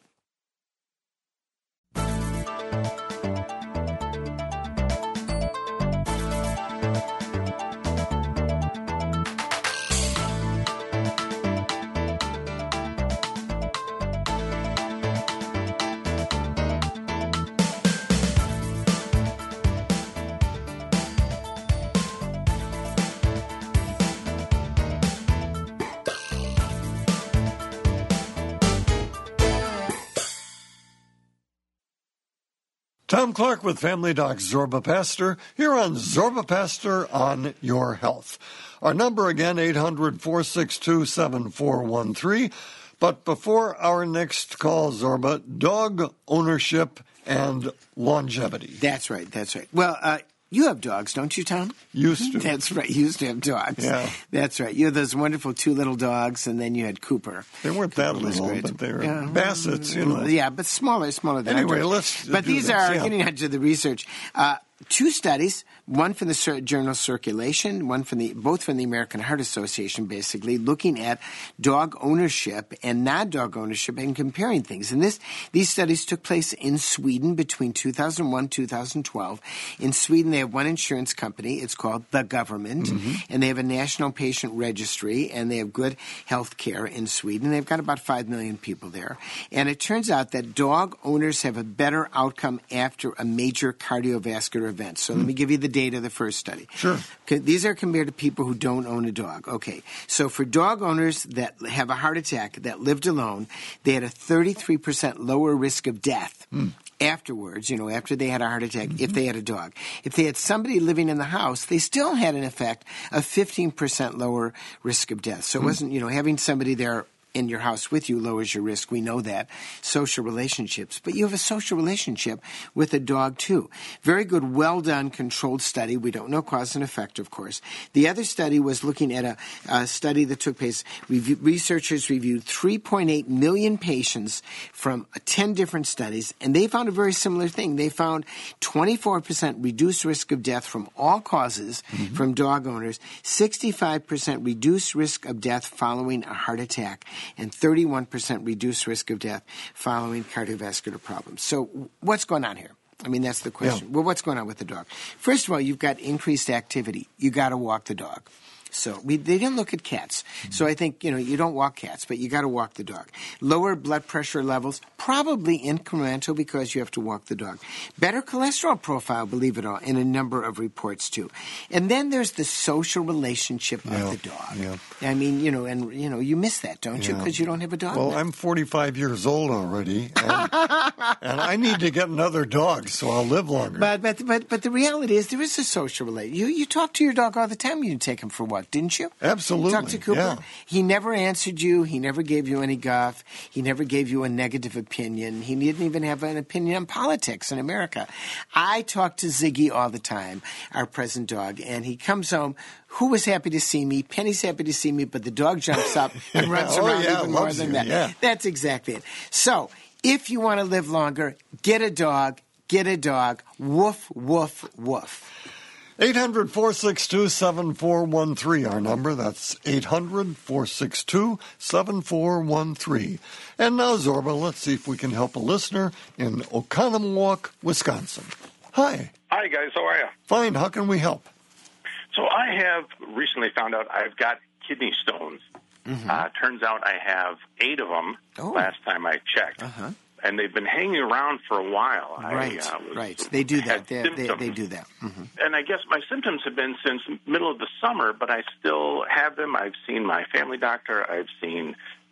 Tom Clark with Family Doc Zorba Pastor here on Zorba Pastor on Your Health. Our number again, eight hundred, four six two, seven four one three. But before our next call, Zorba, dog ownership and longevity. That's right, that's right. Well, uh, you have dogs, don't you, Tom? Used to. That's right, you used to have dogs. Yeah. That's right. You had those wonderful two little dogs, and then you had Cooper. They weren't that Cooper was little, great. but they were Yeah. bassets, you know. Yeah, but smaller, smaller than Anyway, our dogs. let's But do these this, are, yeah. getting on to the research, uh, two studies, one from the Cir- journal Circulation, one from the, both from the American Heart Association, basically, looking at dog ownership and non-dog ownership and comparing things. And this, these studies took place in Sweden between two thousand one and two thousand twelve. In Sweden, they have one insurance company. It's called The Government. Mm-hmm. And they have a national patient registry, and they have good health care in Sweden. They've got about five million people there. And it turns out that dog owners have a better outcome after a major cardiovascular event. So mm. let me give you the data of the first study. Sure. Okay, these are compared to people who don't own a dog. Okay, so for dog owners that have a heart attack that lived alone, they had a thirty-three percent lower risk of death. Mm. Afterwards, you know, after they had a heart attack, mm-hmm. if they had a dog. If they had somebody living in the house, they still had an effect of fifteen percent lower risk of death. So it wasn't, you know, having somebody there in your house with you lowers your risk. We know that. Social relationships. But you have a social relationship with a dog, too. Very good, well-done, controlled study. We don't know cause and effect, of course. The other study was looking at a, a study that took place. Review, researchers reviewed three point eight million patients from ten different studies, and they found a very similar thing. They found twenty-four percent reduced risk of death from all causes mm-hmm. from dog owners, sixty-five percent reduced risk of death following a heart attack, and thirty-one percent reduced risk of death following cardiovascular problems. So what's going on here? I mean, that's the question. Yeah. Well, what's going on with the dog? First of all, you've got increased activity. You got to walk the dog. So we, they didn't look at cats. So I think, you know, you don't walk cats, but you got to walk the dog. Lower blood pressure levels, probably incremental because you have to walk the dog. Better cholesterol profile, believe it or not, in a number of reports too. And then there's the social relationship yeah. of the dog. Yeah. I mean, you know, and, you know, you miss that, don't yeah. you? Because you don't have a dog. Well, now. I'm forty-five years old already, and, and I need to get another dog so I'll live longer. But, but, but, but the reality is there is a social relationship. You, you talk to your dog all the time. You take him for a walk, didn't you? Absolutely. You talked to Cooper. Yeah. He never answered you. He never gave you any guff. He never gave you a negative opinion. He didn't even have an opinion on politics in America. I talk to Ziggy all the time, our present dog, and he comes home. Who was happy to see me? Penny's happy to see me, but the dog jumps up and runs oh, around yeah, even more loves than you, that. Yeah. That's exactly it. So if you want to live longer, get a dog. Get a dog. Woof, woof, woof. eight hundred, four six two, seven four one three, our number. That's eight hundred, four six two, seven four one three. And now, Zorba, let's see if we can help a listener in Oconomowoc, Wisconsin. Hi. Hi, guys. How are you? Fine. How can we help? So I have recently found out I've got kidney stones. Mm-hmm. Uh, turns out I have eight of them oh. last time I checked. Uh-huh. And they've been hanging around for a while. Right, I, uh, was, right. They do that. They, they, they do that. Mm-hmm. And I guess my symptoms have been since middle of the summer, but I still have them. I've seen my family doctor. I've seen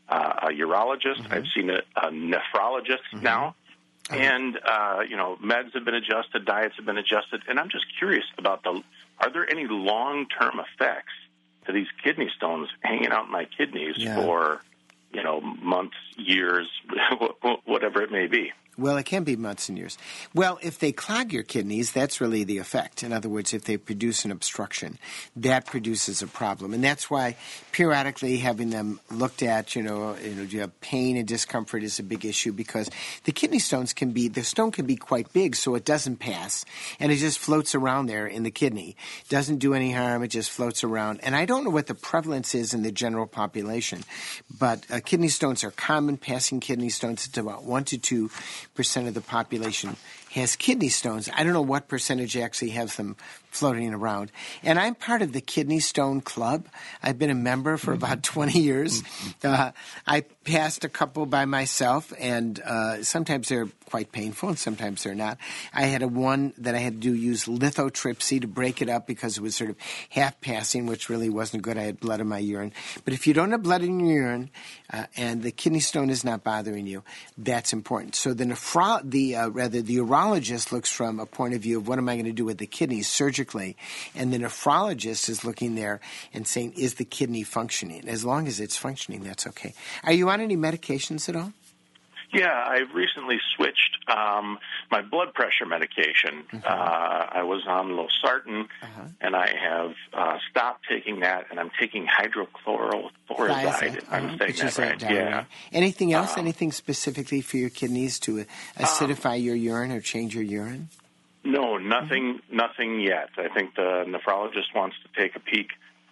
uh, a urologist. Mm-hmm. I've seen a, a nephrologist mm-hmm. now. Uh-huh. And, uh, you know, meds have been adjusted, diets have been adjusted. And I'm just curious about the, are there any long-term effects to these kidney stones hanging out in my kidneys yeah. for, you know, months, years, whatever it may be? Well, it can be months and years. Well, if they clog your kidneys, that's really the effect. In other words, if they produce an obstruction, that produces a problem. And that's why periodically having them looked at, you know, you know, do you have pain and discomfort is a big issue, because the kidney stones can be, the stone can be quite big, so it doesn't pass. And it just floats around there in the kidney. Doesn't do any harm. It just floats around. And I don't know what the prevalence is in the general population, but uh, kidney stones are common. Passing kidney stones, it's about one to two percent of the population has kidney stones. I don't know what percentage actually has them floating around. And I'm part of the Kidney Stone Club. I've been a member for about twenty years. Uh, I passed a couple by myself, and uh, sometimes they're quite painful, and sometimes they're not. I had a one that I had to do use lithotripsy to break it up because it was sort of half passing, which really wasn't good. I had blood in my urine. But if you don't have blood in your urine uh, and the kidney stone is not bothering you, that's important. So the nephro- the uh, rather the urologist looks from a point of view of what am I going to do with the kidneys surgically, and the nephrologist is looking there and saying, is the kidney functioning? As long as it's functioning, that's okay. Are you on any medications at all? Yeah, I've recently switched um, my blood pressure medication. Mm-hmm. Uh, I was on losartan, uh-huh. and I have uh, stopped taking that, and I'm taking hydrochlorothiazide. If I'm uh-huh. saying that right. Yeah. Anything else? Um, anything specifically for your kidneys to acidify um, your urine or change your urine? No, nothing, mm-hmm. nothing yet. I think the nephrologist wants to take a peek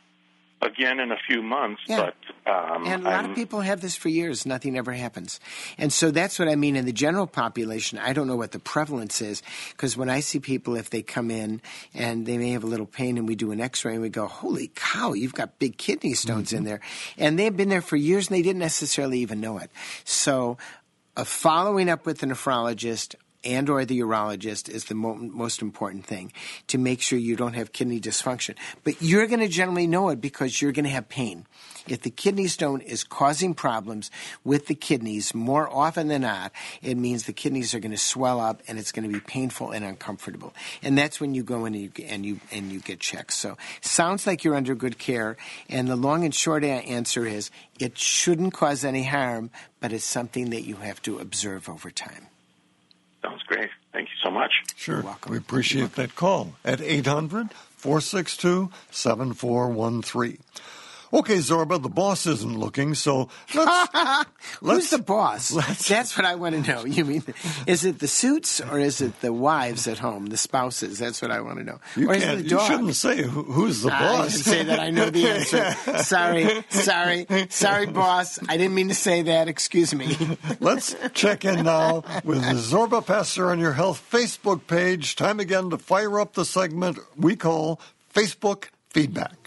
again in a few months, yeah. but um, and a lot I'm, of people have this for years. Nothing ever happens, and so that's what I mean. In the general population, I don't know what the prevalence is, because when I see people, if they come in and they may have a little pain, and we do an X-ray, and we go, "Holy cow, you've got big kidney stones mm-hmm. in there," and they've been there for years, and they didn't necessarily even know it. So, uh, following up with the nephrologist and or the urologist is the mo- most important thing to make sure you don't have kidney dysfunction. But you're going to generally know it because you're going to have pain. If the kidney stone is causing problems with the kidneys, more often than not, it means the kidneys are going to swell up and it's going to be painful and uncomfortable. And that's when you go in and you, and you, and you get checked. So sounds like you're under good care. And the long and short answer is it shouldn't cause any harm, but it's something that you have to observe over time. Sounds great. Thank you so much. Sure. We appreciate that call at eight hundred, four six two, seven four one three. Okay, Zorba, the boss isn't looking, so let's... let's Who's the boss? That's what I want to know. You mean, is it the suits or is it the wives at home, the spouses? That's what I want to know. You, or can't, is it the dog? You shouldn't say who, who's the I boss. I didn't say that. I know the answer. Sorry, sorry, sorry, boss. I didn't mean to say that. Excuse me. Let's check in now with the Zorba Pastor on Your Health Facebook page. Time again to fire up the segment we call Facebook Feedback.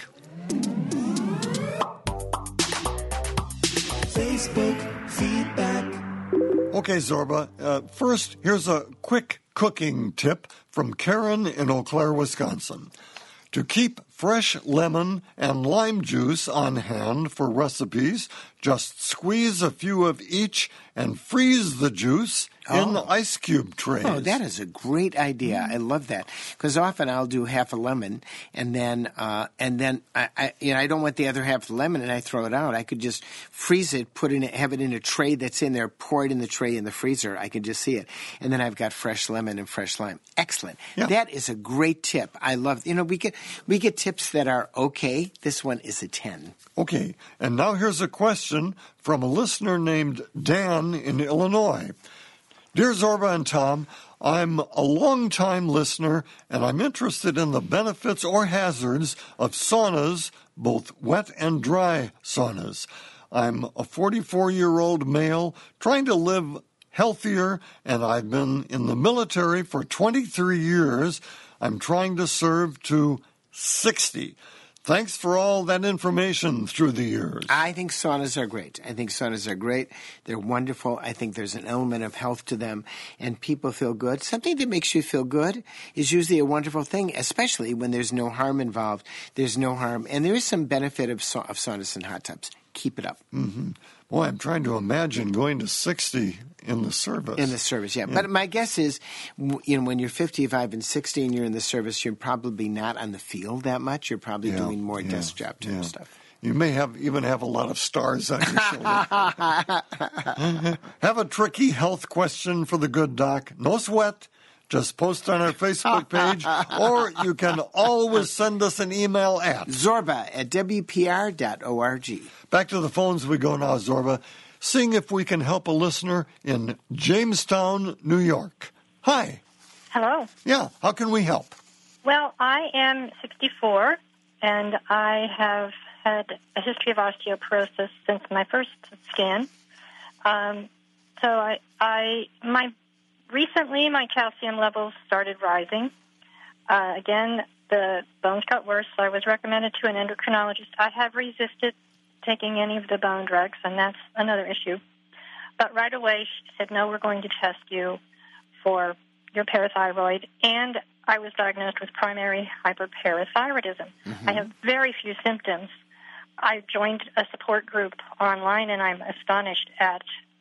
Facebook feedback. Okay, Zorba. Uh, first, here's a quick cooking tip from Karen in Eau Claire, Wisconsin. To keep fresh lemon and lime juice on hand for recipes, just squeeze a few of each and freeze the juice oh. in ice cube trays. Oh, that is a great idea. Mm. I love that, because often I'll do half a lemon and then uh, and then I, I you know I don't want the other half of the lemon and I throw it out. I could just freeze it, put in it, have it in a tray that's in there, pour it in the tray in the freezer. I can just see it, and then I've got fresh lemon and fresh lime. Excellent. Yeah. That is a great tip. I love. You know, we get we get tips that are okay. This one is a ten. Okay, and now here's a question from a listener named Dan in Illinois. Dear Zorba and Tom, I'm a long-time listener, and I'm interested in the benefits or hazards of saunas, both wet and dry saunas. I'm a forty-four-year-old male trying to live healthier, and I've been in the military for twenty-three years. I'm trying to serve to sixty. Thanks for all that information through the years. I think saunas are great. I think saunas are great. They're wonderful. I think there's an element of health to them, and people feel good. Something that makes you feel good is usually a wonderful thing, especially when there's no harm involved. There's no harm, and there is some benefit of, sa- of saunas and hot tubs. Keep it up. Mm-hmm. Boy, I'm trying to imagine going to sixty in the service. In the service, yeah. yeah. But my guess is, you know, when you're fifty-five and sixty and you're in the service, you're probably not on the field that much. You're probably yeah, doing more yeah, desk job type yeah. stuff. You may have even have a lot of stars on your shoulder. Have a tricky health question for the good doc? No sweat. Just post on our Facebook page, or you can always send us an email at Zorba at W P R dot org. Back to the phones we go now, Zorba, seeing if we can help a listener in Jamestown, New York. Hi. Hello. Yeah, how can we help? Well, I am sixty-four, and I have had a history of osteoporosis since my first scan. Um, so I, I, my recently my calcium levels started rising. Uh, again, the bones got worse, so I was recommended to an endocrinologist. I have resisted taking any of the bone drugs, and that's another issue. But right away, she said, no, we're going to test you for your parathyroid, and I was diagnosed with primary hyperparathyroidism. Mm-hmm. I have very few symptoms. I joined a support group online, and I'm astonished at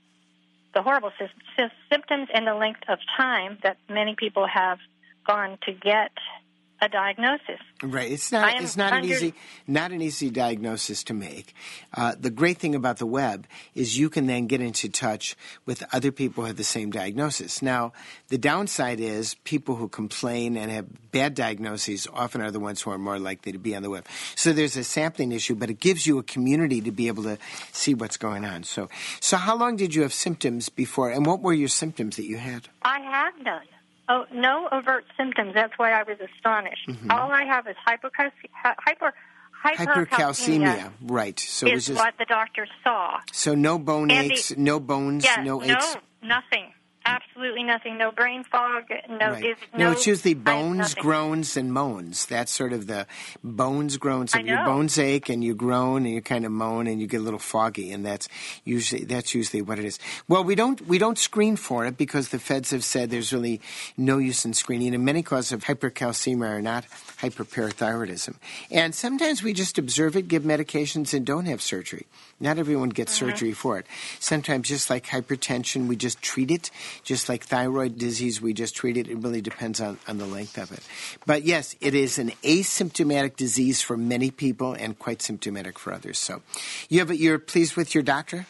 the horrible sy- sy- symptoms and the length of time that many people have gone to get a diagnosis. Right. It's not. It's not under- an easy. Not an easy diagnosis to make. Uh, the great thing about the web is you can then get into touch with other people who have the same diagnosis. Now, the downside is people who complain and have bad diagnoses often are the ones who are more likely to be on the web. So there's a sampling issue, but it gives you a community to be able to see what's going on. So, so how long did you have symptoms before, and what were your symptoms that you had? I have none. Oh, no overt symptoms. That's why I was astonished. Mm-hmm. All I have is hypocalcemia. Hyper, hypercalcemia. Hypercalcemia, right. So is it was just, what the doctor saw. So no bone and aches, the, no bones, yeah, no no aches? nothing. Absolutely nothing. No brain fog. No. Right. Is, no, no, it's usually bones, nothing. groans, and moans. That's sort of the bones, groans. So I your know. bones ache, and you groan, and you kind of moan, and you get a little foggy, and that's usually that's usually what it is. Well, we don't we don't screen for it because the feds have said there's really no use in screening, and many causes of hypercalcemia are not hyperparathyroidism. And sometimes we just observe it, give medications, and don't have surgery. Not everyone gets mm-hmm. surgery for it. Sometimes, just like hypertension, we just treat it. Just like thyroid disease, we just treat it. It really depends on, on the length of it. But yes, it is an asymptomatic disease for many people and quite symptomatic for others. So you have, you're pleased with your doctor?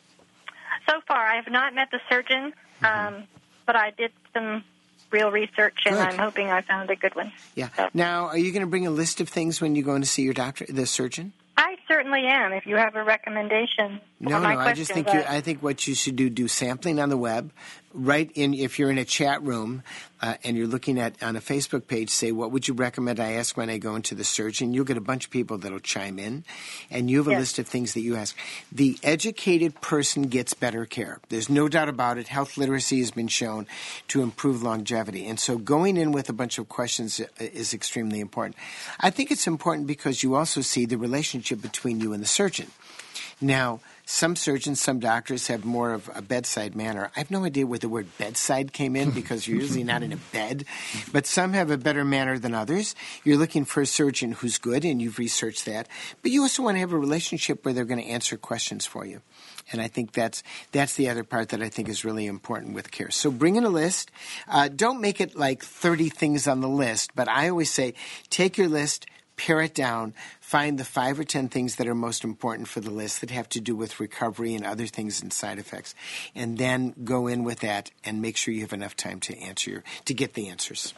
So far, I have not met the surgeon, mm-hmm. um, but I did some real research, and Good. I'm hoping I found a good one. Yeah. So. Now, are you going to bring a list of things when you go in to see your doctor, the surgeon? I certainly am. If you have a recommendation for no, my no, I just think I... you, I think what you should do do sampling on the web. Right in, if you're in a chat room uh, and you're looking at on a Facebook page, say, what would you recommend I ask when I go into the surgeon? You'll get a bunch of people that'll chime in, and you have a yes. list of things that you ask. The educated person gets better care. There's no doubt about it. Health literacy has been shown to improve longevity, and so going in with a bunch of questions is extremely important. I think it's important because you also see the relationship between you and the surgeon. Now, some surgeons, some doctors have more of a bedside manner. I have no idea where the word bedside came in because you're usually not in a bed, but some have a better manner than others. You're looking for a surgeon who's good, and you've researched that. But you also want to have a relationship where they're going to answer questions for you. And I think that's that's the other part that I think is really important with care. So bring in a list. Uh, don't make it like thirty things on the list, but I always say take your list, pare it down, find the five or ten things that are most important for the list that have to do with recovery and other things and side effects, and then go in with that and make sure you have enough time to answer your, to get the answers.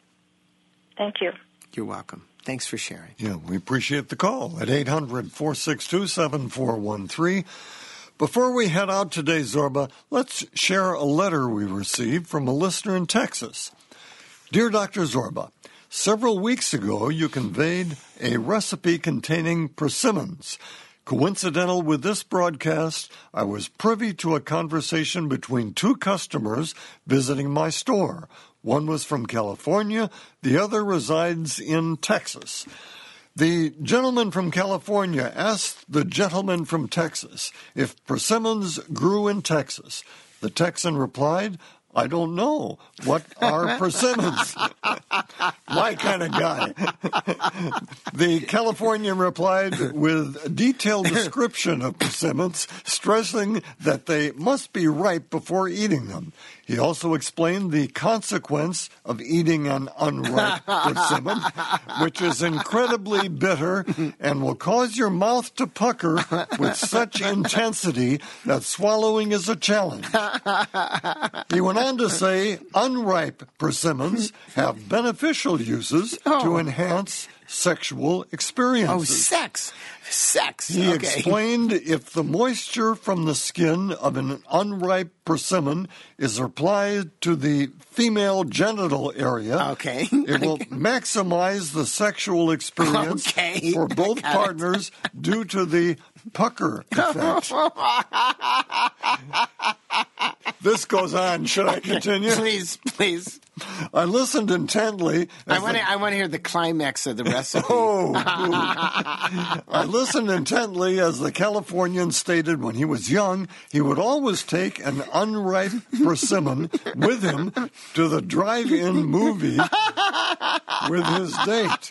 Thank you. You're welcome. Thanks for sharing. Yeah, we appreciate the call at eight hundred, four six two, seven four one three. Before we head out today, Zorba, let's share a letter we received from a listener in Texas. Dear Doctor Zorba, several weeks ago, you conveyed a recipe containing persimmons. Coincidental with this broadcast, I was privy to a conversation between two customers visiting my store. One was from California, the other resides in Texas. The gentleman from California asked the gentleman from Texas if persimmons grew in Texas. The Texan replied, I don't know. What are persimmons? My kind of guy. The Californian replied with a detailed description of persimmons, stressing that they must be ripe before eating them. He also explained the consequence of eating an unripe persimmon, which is incredibly bitter and will cause your mouth to pucker with such intensity that swallowing is a challenge. He went on to say unripe persimmons have beneficial uses oh. to enhance sexual experiences. Oh, sex. Sex. He okay. explained if the moisture from the skin of an unripe persimmon is applied to the female genital area, okay. it will maximize the sexual experience okay. for both partners it. due to the pucker effect. This goes on. Should I continue? Please, please. I listened intently. I want to. The... I want to hear the climax of the recipe. Oh, I listened intently as the Californian stated when he was young, he would always take an unripe persimmon with him to the drive-in movie with his date.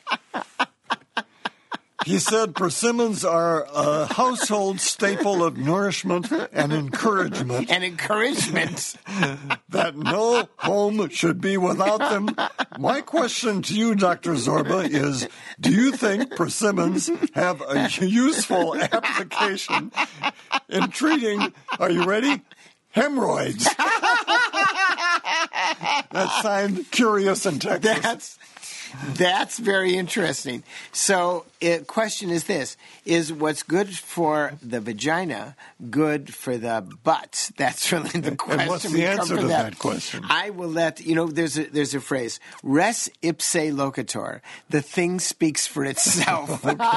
He said persimmons are a household staple of nourishment and encouragement. And encouragement. That no home should be without them. My question to you, Doctor Zorba, is do you think persimmons have a useful application in treating, are you ready? Hemorrhoids. That sounds curious in Texas. That's... That's very interesting. So, the question is this: is what's good for the vagina good for the butt? That's really the question. And what's the answer to that. that question? I will let you know. There's a there's a phrase: res ipse locator. The thing speaks for itself.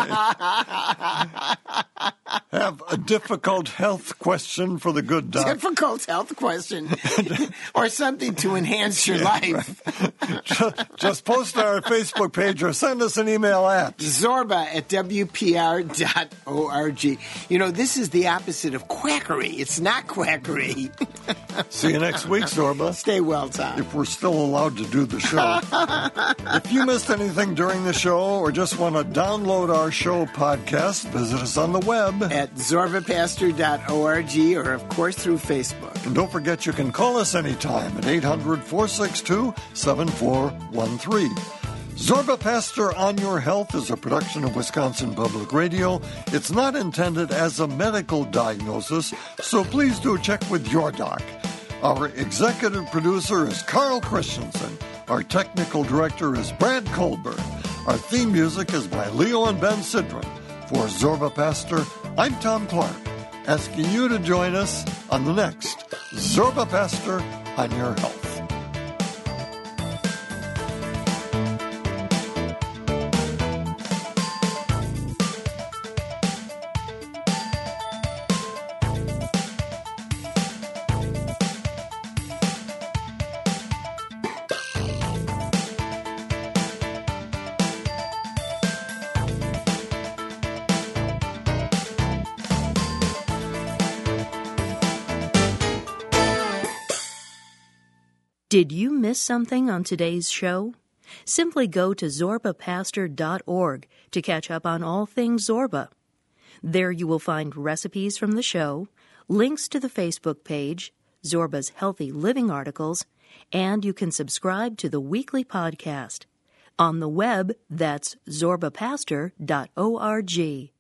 Have a difficult health question for the good doc. Difficult health question, or something to enhance your yeah, life. Right. Just post our Facebook page or send us an email at Zorba at W P R dot org. You know, this is the opposite of quackery. It's not quackery. See you next week, Zorba. Stay well, Tom. If we're still allowed to do the show. If you missed anything during the show or just want to download our show podcast, visit us on the web at Zorba Pastor dot org or, of course, through Facebook. And don't forget you can call us anytime at eight hundred, four six two, seven four one three. Zorba Pastor on Your Health is a production of Wisconsin Public Radio. It's not intended as a medical diagnosis, so please do check with your doc. Our executive producer is Carl Christensen. Our technical director is Brad Colbert. Our theme music is by Leo and Ben Sidran. For Zorba Pastor, I'm Tom Clark, asking you to join us on the next Zorba Pastor on Your Health. Did you miss something on today's show? Simply go to Zorba Pastor dot org to catch up on all things Zorba. There you will find recipes from the show, links to the Facebook page, Zorba's Healthy Living articles, and you can subscribe to the weekly podcast. On the web, that's Zorba Pastor dot org.